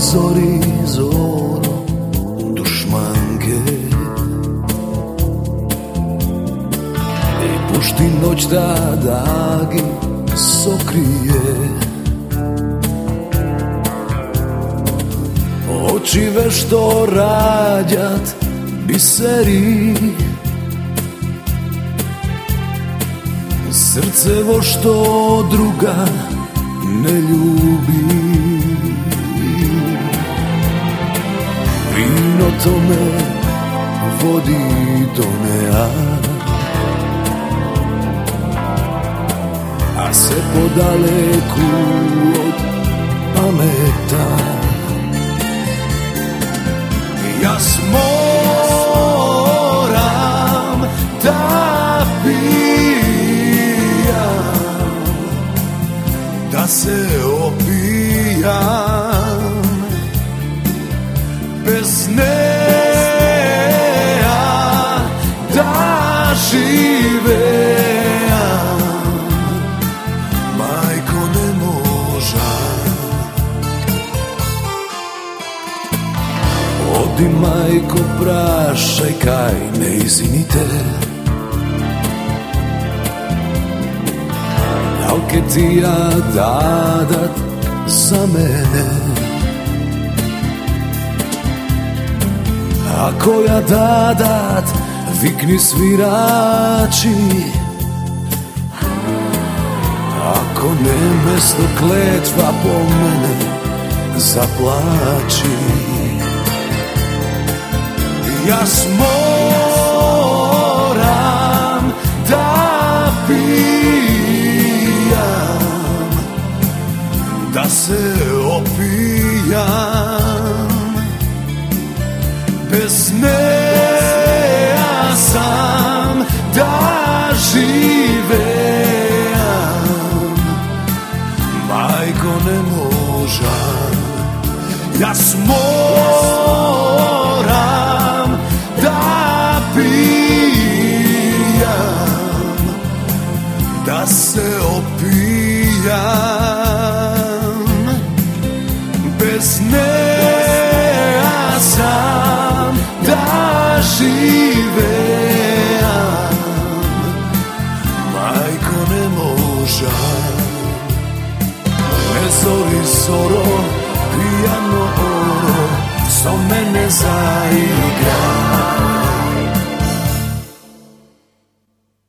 zori zoro dušmanke i pušti noć da dagi sokrije. Oči vešto rađat biseri, srce vo što druga ne ljubi. Vino tome vodi do nea, a se podaleku od pameta. Ja moram da pijam, da se opijam, bez neja da živeam, majko ne možam. Odi majko prašaj kaj ne izvinite, jalke ti ja dadat za mene. Ako ja dadat vikni svirači, ako ne mesto kletva po mene zaplači. Ja moram da pijam, da se opijam, bez neja sam da živeam, majko ne možam. Ja moram da pijam,